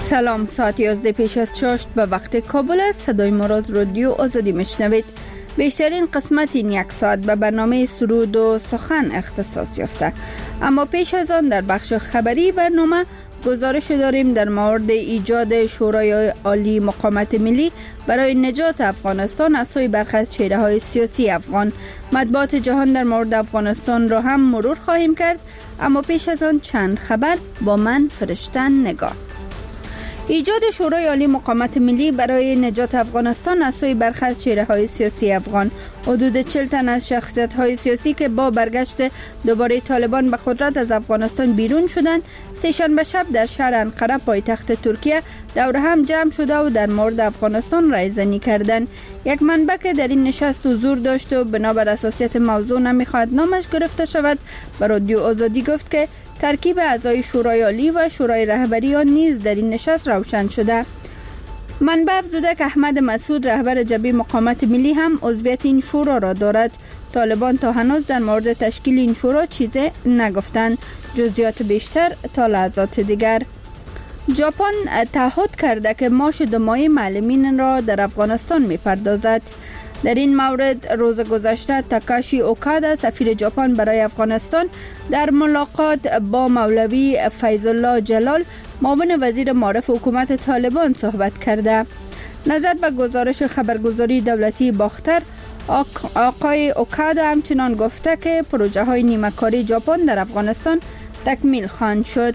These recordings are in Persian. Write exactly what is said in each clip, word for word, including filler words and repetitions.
سلام، ساعت یازده پیش از چاشت به وقت کابل است. صدای ما را از رادیو آزادی میشنوید. بیشترین قسمت این یک ساعت به برنامه سرود و سخن اختصاص یافته، اما پیش از آن در بخش خبری برنامه گزارش داریم در مورد ایجاد شورای عالی مقاومت ملی برای نجات افغانستان از سوی برخی از چهره‌های سیاسی افغان. مطبوعات جهان در مورد افغانستان را هم مرور خواهیم کرد، اما پیش از آن چند خبر با من فرشته نگاه. ایجاد شورای عالی مقاومت ملی برای نجات افغانستان از سوی برخی از چهره‌های سیاسی افغان. حدود چهل تن از شخصیت‌های سیاسی که با برگشت دوباره طالبان به قدرت از افغانستان بیرون شدند، سه‌شنبه شب در شهر انقره پایتخت ترکیه دور هم جمع شده و در مورد افغانستان رایزنی کردند. یک منبع که در این نشست حضور داشت و بنابر اساسیت موضوع نمی‌خواهد نامش گرفته شود، به رادیو آزادی گفت که ترکیب اعضای شورای عالی و شورای رهبری آن نیز در این نشست روشن شده. منبع افزوده که احمد مسعود رهبر جبهه مقاومت ملی هم عضویت این شورا را دارد. طالبان تا هنوز در مورد تشکیل این شورا چیزی نگفتند. جزئیات بیشتر تا لحظات دیگر. ژاپن تعهد کرده که معاش دو ماهه معلمین را در افغانستان می‌پردازد. در این مورد روز گذشته تاکاشی اوکادا سفیر ژاپن برای افغانستان در ملاقات با مولوی فیض الله جلال معاون وزیر معارف حکومت طالبان صحبت کرده. نظر به گزارش خبرگزاری دولتی باختر، آقای اوکادا همچنان گفته که پروژه های نیمه‌کاری ژاپن در افغانستان تکمیل خواهند شد.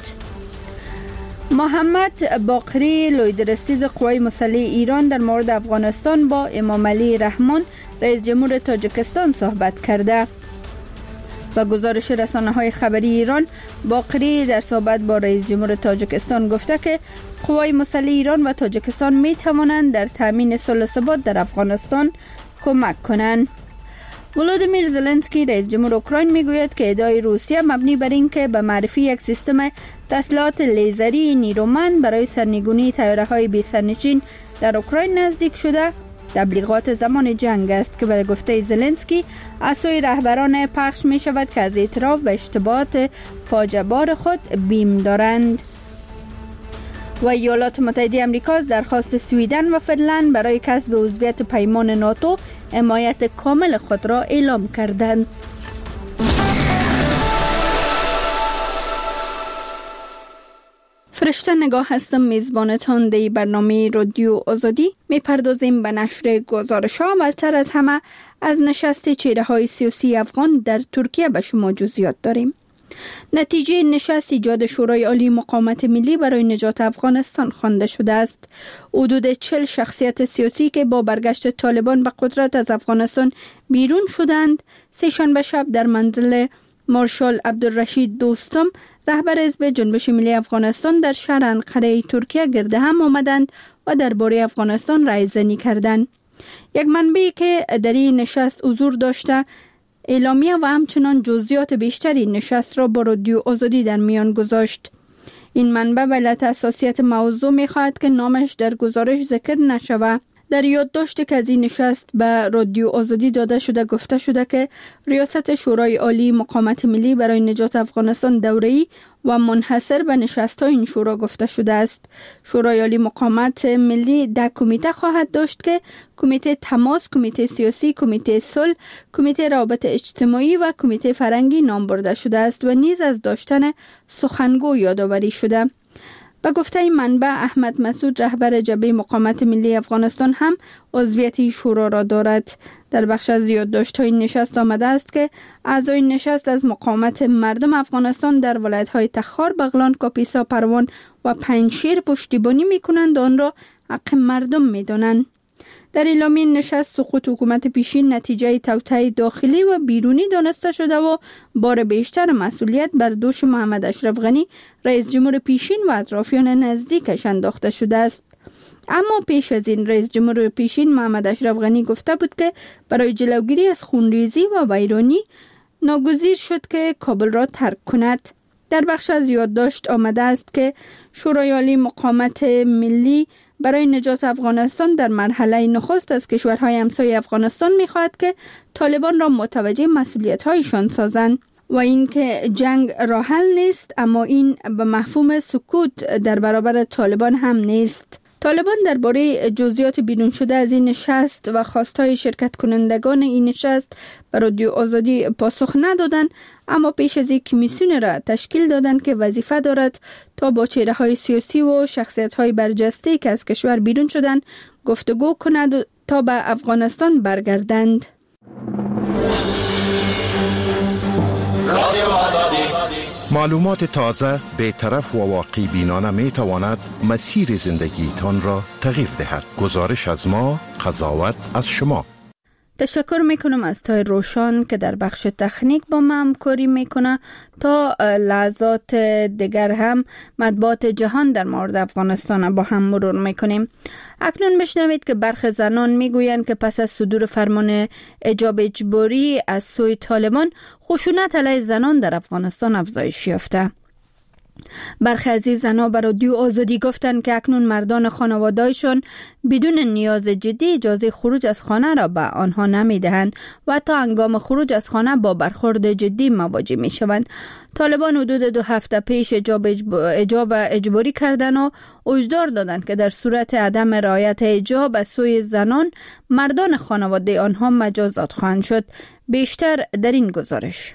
محمد باقری لویدرسیز قوای مسلح ایران در مورد افغانستان با امام علی رحمان رئیس جمهور تاجیکستان صحبت کرده. و گزارش رسانه‌های خبری ایران، باقری در صحبت با رئیس جمهور تاجیکستان گفته که قوای مسلح ایران و تاجیکستان می توانند در تامین صلح و ثبات در افغانستان کمک کنند. ولودیمیر زلنسکی رئیس جمهور اوکراین میگوید که ادعای روسیه مبنی بر اینکه به معرفی یک سیستم تسلیحات لیزری نیرومند برای سرنگونی طیاره‌های بی سرنشین در اوکراین نزدیک شده تبلیغات زمان جنگ است که به گفته زلنسکی از سوی رهبران پخش می شود که از اعتراف به اشتباهات فاجعه بار خود بیم دارند. و ایالات متحده آمریکا درخواست سویدن و فنلند برای کسب عضویت پیمان ناتو حمایت کامل خود را اعلام کردند. فرشته نگاه هستم، میزبانتان دی برنامه رادیو آزادی. میپردازیم به نشر گزارش ها. اولتر از همه از نشست چهره های سیاسی افغان در ترکیه به شما جزئیات داریم. نتیجه نشست ایجاد شورای عالی مقاومت ملی برای نجات افغانستان خوانده شده است. حدود چهل شخصیت سیاسی که با برگشت طالبان به قدرت از افغانستان بیرون شدند، سه‌شنبه شب در منزل مارشال عبدالرشید دوستم رهبر حزب جنبش ملی افغانستان در شهر انقره ترکیه گرد هم آمدند و درباره افغانستان رایزنی کردند. یک منبعی که در این نشست حضور داشته اعلامیه و همچنان جزئیات بیشتری نشست را با رادیو آزادی در میان گذاشت. این منبع به علت حساسیت موضوع می‌خواهد که نامش در گزارش ذکر نشود. در یادداشتی که از این نشست به رادیو آزادی داده شده گفته شده که ریاست شورای عالی مقاومت ملی برای نجات افغانستان دوره‌ای و منحصر به نشست‌های این شورا گفته شده است. شورای عالی مقاومت ملی ده کمیته خواهد داشت که کمیته تماس، کمیته سیاسی، کمیته صلح، کمیته روابط اجتماعی و کمیته فرهنگی نام برده شده است و نیز از داشتن سخنگو یادآوری شده. به گفته این منبع، احمد مسعود رهبر جبهه مقاومت ملی افغانستان هم عضویت شورا را دارد. در بخش از یادداشت‌های نشست آمده است که اعضای نشست از مقاومت مردم افغانستان در ولایت‌های تخار، بغلان، کاپیسا، پروان و پنجشیر پشتیبانی می‌کنند و آن را حق مردم می‌دانند. در اعلامیه نشست سقوط حکومت پیشین نتیجه توطئه داخلی و بیرونی دانسته شده و بار بیشتر مسئولیت بر دوش محمد اشرف غنی رئیس جمهور پیشین و اطرافیان نزدیکش انداخته شده است. اما پیش از این رئیس جمهور پیشین محمد اشرف غنی گفته بود که برای جلوگیری از خونریزی و ویرانی ناگزیر شد که کابل را ترک کند. در بخش از یادداشت آمده است که شورای عالی مقاومت ملی برای نجات افغانستان در مرحله نخست از کشورهای همسایه افغانستان می‌خواهد که طالبان را متوجه مسئولیت‌هایشان سازند. و اینکه جنگ راه حل نیست، اما این به مفهوم سکوت در برابر طالبان هم نیست. طالبان درباره جزئیات بیرون شده از این نشست و خواستهای شرکت کنندگان این نشست به رادیو آزادی پاسخ ندادند، اما پیش از یک کمیسیون را تشکیل دادند که وظیفه دارد تا با چهره های سیاسی و شخصیت های برجسته که از کشور بیرون شدند گفتگو کند تا به افغانستان برگردند. معلومات تازه، بی‌طرف و واقعی بینانه می تواند مسیر زندگی تان را تغییر دهد. گزارش از ما، قضاوت از شما. تشکر میکنم از تای روشان که در بخش تکنیک با ما همکاری میکنه. تا لحظات دیگر هم مطبوعات جهان در مورد افغانستان با هم مرور میکنیم. اکنون بشنوید که برخی زنان میگویند که پس از صدور فرمان حجاب اجباری از سوی طالبان، خشونت علیه زنان در افغانستان افزایش یافته. برخی از این زنها به رادیو آزادی گفتند که اکنون مردان خانواده‌شان بدون نیاز جدی اجازه خروج از خانه را به آنها نمی‌دهند و تا هنگام خروج از خانه با برخورد جدی مواجه می‌شوند. طالبان حدود دو هفته پیش حجاب اجبار اجباری کردند و هشدار دادند که در صورت عدم رعایت حجاب از سوی زنان، مردان خانواده آنها مجازات خواهند شد. بیشتر در این گزارش.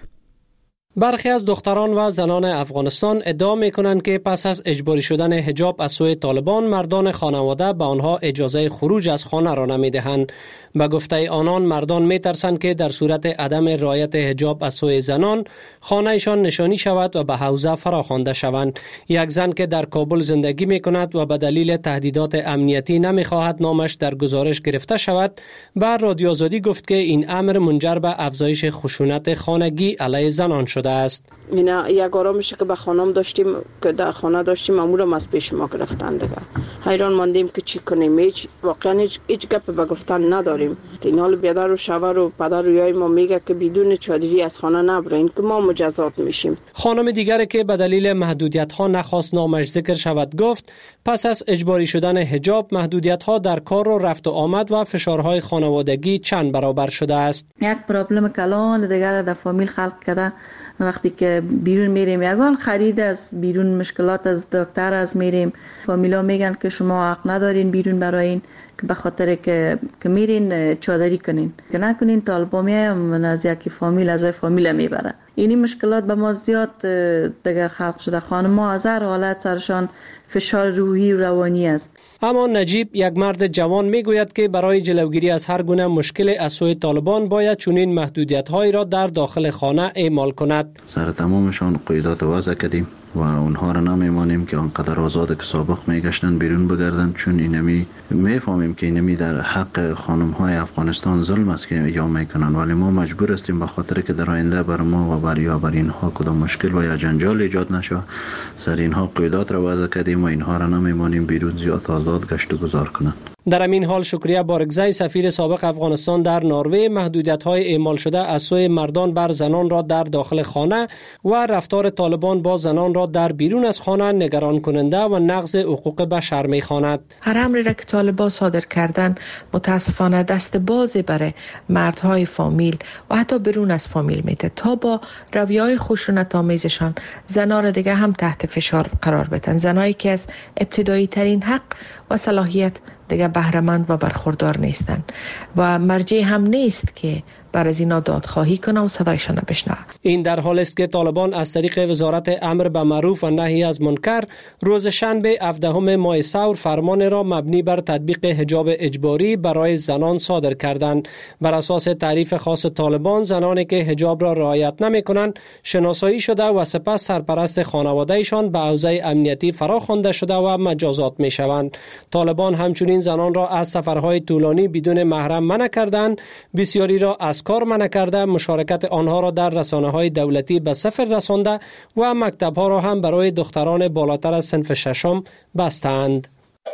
برخی از دختران و زنان افغانستان ادعا می‌کنند که پس از اجباری شدن حجاب از سوی طالبان، مردان خانواده به آنها اجازه خروج از خانه را نمی‌دهند. به گفته آنان، مردان می‌ترسند که در صورت عدم رعایت حجاب از سوی زنان، خانه‌شان نشانی شود و به حوزه فراخوانده شوند. یک زن که در کابل زندگی می‌کند و به دلیل تهدیدات امنیتی نمی‌خواهد نامش در گزارش گرفته شود، به رادیو آزادی گفت که این امر منجر به افزایش خشونت خانگی علیه زنان شده است. اینا یک آرامشی که به خانم داشتیم، که در خانه داشتیم، معمولا از پیش ما گرفتن دیگه. حیران ماندیم که چی کنیم. هیچ واقعا هیچ, هیچ گپ به گفتن نداریم. این حال بیادر و شوهر و پدر و یای ما میگه که بدون چادری از خانه نبرین که ما مجازات میشیم. خانم دیگری که به دلیل محدودیت ها نخواست نامش ذکر شود گفت پس از اجباری شدن حجاب، محدودیت ها در کار و رفت و آمد و فشارهای خانوادگی چند برابر شده است. یک پرابلم کلان دیگر در فامیل خلق کرده. وقتی که بیرون میریم، یگان خرید از بیرون، مشکلات از دکتر از میریم، فامیلا میگن که شما حق ندارین بیرون براین، که به خاطر که که میرین چادری کنین، که نکنین طالبا میایم از یکی فامیل از فامیل میبره. اینی مشکلات به ما زیاد دیگه خلق شده. خانم ما از هر حالت سرشان فشار روحی و روانی است. اما نجیب، یک مرد جوان، میگوید که برای جلوگیری از هر گونه مشکل از سوی طالبان باید چنین محدودیت‌هایی را در داخل خانه اعمال کند. سر تمامشان قیودات وضع کردیم و اونها را نمیمانیم که آنقدر آزاد که سابق میگشتن بیرون بگردن، چون اینمی میفهمیم که اینمی در حق خانم‌های افغانستان ظلم است که یا میکنن، ولی ما مجبور هستیم به خاطر که در آینده بر ما و بر یا بر اینها کدام مشکل و یا جنجال ایجاد نشه، سر اینها قیودات را وضع کردیم و اینها را نمیمانیم بیرون زیاد آزاد گشت و گذار کنند. در همین حال شکریه بارگزی، سفیر سابق افغانستان در نروژ، محدودیت‌های اعمال شده از سوی مردان بر زنان را در داخل خانه و رفتار طالبان با زنان را در بیرون از خانه نگران کننده و نقض حقوق بشر می‌خواند. هر امری را که طالبان صادر کردن متاسفانه دست بازی برای مردهای فامیل و حتی بیرون از فامیل میده تا با رویه‌های خشونت آمیزشان زنان را دیگه هم تحت فشار قرار بدن. زنایی که از ابتدایی ترین حق و صلاحیت دیگه بهره‌مند و برخوردار نیستند و مرجع هم نیست که بر از اینا دادخواهی کنه و صدایشان بشنوه. این در حالی است که طالبان از طریق وزارت امر به معروف و نهی از منکر روز شنبه هفدهم ماه ثور فرمان را مبنی بر تطبیق حجاب اجباری برای زنان صادر کردند. بر اساس تعریف خاص طالبان، زنانی که حجاب را رعایت نمی‌کنند شناسایی شده و سپس سرپرست خانواده‌شان به حوزه امنیتی فراخوانده شده و مجازات می‌شوند. طالبان همچنین زنان را از سفرهای طولانی بدون محرم منع کردند، بسیاری را از کار منع کرده، مشارکت آنها را در رسانه‌های دولتی به صفر رسانده و مکتب‌ها را هم برای دختران بالاتر از صنف ششم بستند.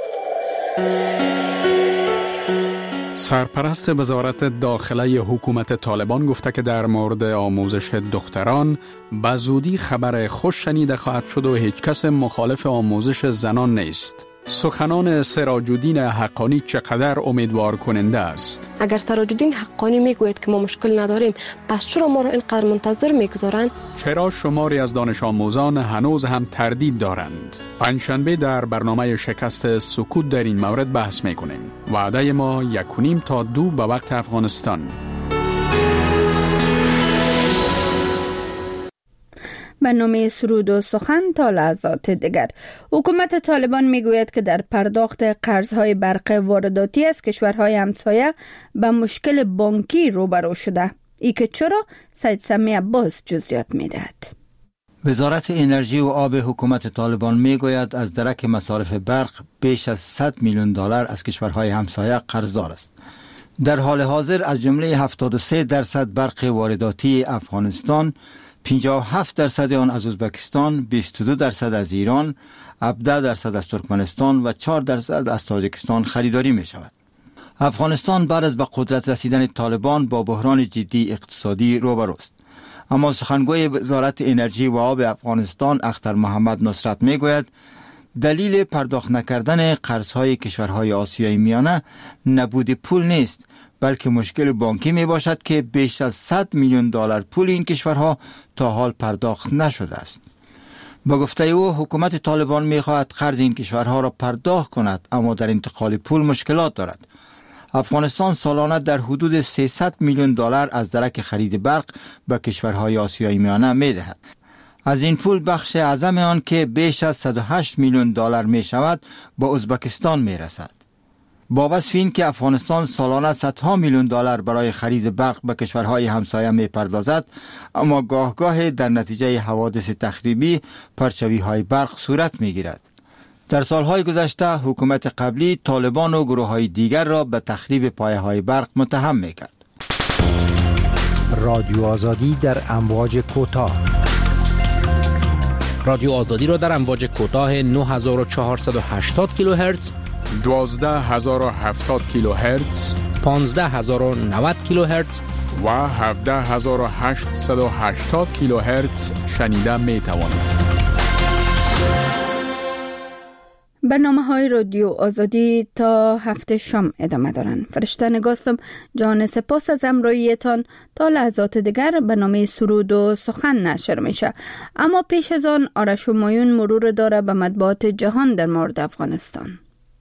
سرپرست وزارت داخله حکومت طالبان گفته که در مورد آموزش دختران به زودی خبر خوش شنیده خواهد شد و هیچ کس مخالف آموزش زنان نیست. سخنان سراج الدین حقانی چقدر امیدوار کننده است. اگر سراج الدین حقانی میگوید که ما مشکل نداریم، پس چرا ما را اینقدر منتظر میگذارند؟ چرا شماری از دانش آموزان هنوز هم تردید دارند؟ پنجشنبه در برنامه شکست سکوت در این مورد بحث میکنیم. وعده ما یک و نیم تا دو به وقت افغانستان. برنامه سرود و سخن تا لحظات دیگر. حکومت طالبان میگوید که در پرداخت قرضهای برق وارداتی از کشورهای همسایه به مشکل بانکی روبرو شده. ای که چرا؟ سید سمی عباس جزئیات میدهد. وزارت انرژی و آب حکومت طالبان میگوید از درک مصارف برق بیش از صد میلیون دلار از کشورهای همسایه قرضدار است. در حال حاضر از جمله هفتاد و سه درصد برق وارداتی افغانستان، پنجاه و هفت درصد آن از ازبکستان، بیست و دو درصد از ایران، هفده درصد از ترکمنستان و چهار درصد از تاجیکستان خریداری می شود. افغانستان بعد از به قدرت رسیدن طالبان با بحران جدی اقتصادی روبروست. اما سخنگوی وزارت انرژی و آب افغانستان اختر محمد نصرت می گوید دلیل پرداخت نکردن قرضهای کشورهای آسیای میانه نبود پول نیست، بلکه مشکل بانکی می باشد که بیش از صد میلیون دلار پول این کشورها تا حال پرداخت نشده است. با گفته او حکومت طالبان می خواهد قرض این کشورها را پرداخت کند، اما در انتقال پول مشکلات دارد. افغانستان سالانه در حدود سیصد میلیون دلار از درک خرید برق به کشورهای آسیای میانه می دهد. از این پول بخش اعظم آن که بیش از صد و هشت میلیون دلار می شود با ازبکستان می رسد. با وصف این که افغانستان سالانه صدها میلیون دلار برای خرید برق به کشورهای همسایه می پردازد، اما گاه گاه در نتیجه حوادث تخریبی پرچوی های برق صورت می گیرد. در سالهای گذشته حکومت قبلی طالبان و گروه های دیگر را به تخریب پایه های برق متهم می کرد. رادیو آزادی در امواج کوتاه. رادیو آزادی را در امواج کوتاه نه هزار و چهارصد و هشتاد کیلوهرتز، دوازده هزار و هفتاد کیلوهرتز، پانزده هزار و نود کیلوهرتز و هفده هزار و هشتصد و هشتاد کیلوهرتز شنیده می توانید. برنامه های رادیو آزادی تا هفته شام ادامه دارند. فرشته نگاستم جان سپاس از امرویتان. تا لحظات دیگر برنامه سرود و سخن نشر میشه، اما پیش از آن آرش و مایون مرور داره به مطبوعات جهان در مورد افغانستان.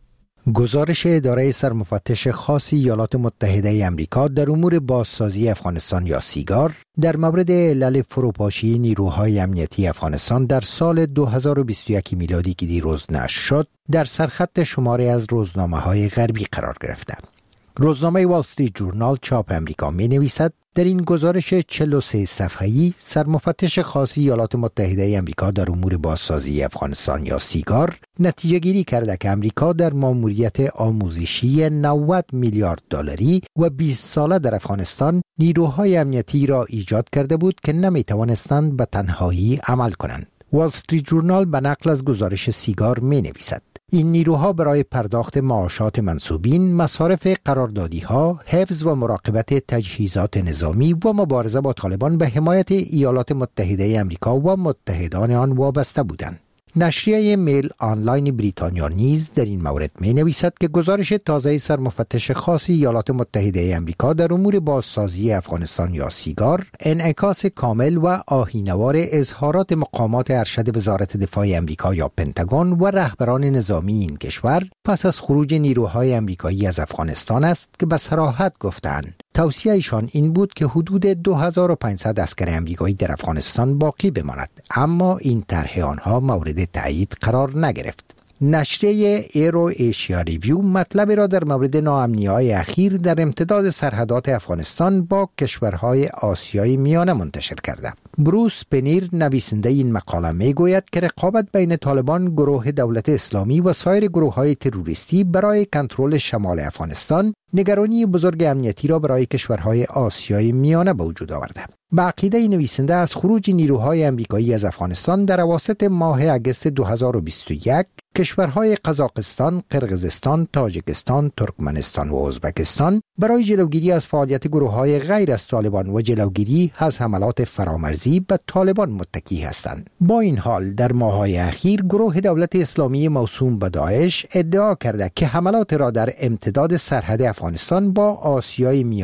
گزارش اداره سرمفتش خاص ایالات متحده امریکا در امور بازسازی افغانستان یا سیگار در مورد علل فروپاشی نیروهای امنیتی افغانستان در سال دو هزار و بیست و یک میلادی که دیروز نشر شد در سرخط شماری از روزنامه‌های غربی قرار گرفته. روزنامه وال استریت جورنال چاپ امریکا می نویسد در این گزارش چهل و سه صفحه‌ای سرمفتش خاص ایالات متحده امریکا در امور بازسازی افغانستان یا سیگار نتیجه گیری کرده که امریکا در ماموریت آموزشی نود میلیارد دلاری و بیست ساله در افغانستان نیروهای امنیتی را ایجاد کرده بود که نمی توانستند به تنهایی عمل کنند. وال استریت جورنال به نقل از گزارش سیگار می نویسد این نیروها برای پرداخت معاشات منصوبین، مصارف قراردادی‌ها، حفظ و مراقبت تجهیزات نظامی و مبارزه با طالبان به حمایت ایالات متحده امریکا و متحدان آن وابسته بودند. نشریه میل آنلاین بریتانیا نیز در این مورد می نویسد که گزارش تازه سرمفتش خاص ایالات متحده امریکا در امور بازسازی افغانستان یا سیگار انعکاس کامل و آیین‌وار اظهارات مقامات ارشد وزارت دفاع امریکا یا پنتاگون و رهبران نظامی این کشور پس از خروج نیروهای امریکایی از افغانستان است که به صراحت گفتند توصیه ایشان این بود که حدود دو هزار و پانصد عسکر امریکایی در افغانستان باقی بماند، اما این طرح آنها مورد تایید قرار نگرفت. نشریه ایرو ایشیا ریویو مطلب را در مورد ناامنی‌های اخیر در امتداد سرحدات افغانستان با کشورهای آسیای میانه منتشر کرده. بروس پنیر نویسنده این مقاله میگوید که رقابت بین طالبان، گروه دولت اسلامی و سایر گروه‌های تروریستی برای کنترل شمال افغانستان نگرانی بزرگ امنیتی را برای کشورهای آسیای میانه به وجود آورده. به عقیده نویسنده از خروج نیروهای امریکایی از افغانستان در اواسط ماه اگست دو هزار و بیست و یک کشورهای قزاقستان، قرقیزستان، تاجیکستان، ترکمنستان و ازبکستان برای جلوگیری از فعالیت گروه‌های غیر از طالبان و جلوگیری از حملات فرامرزی به طالبان متکی هستند. با این حال در ماه‌های اخیر گروه دولت اسلامی موسوم به داعش ادعا کرده که حملات را در امتداد سرحد افغانستان با آسیای میانه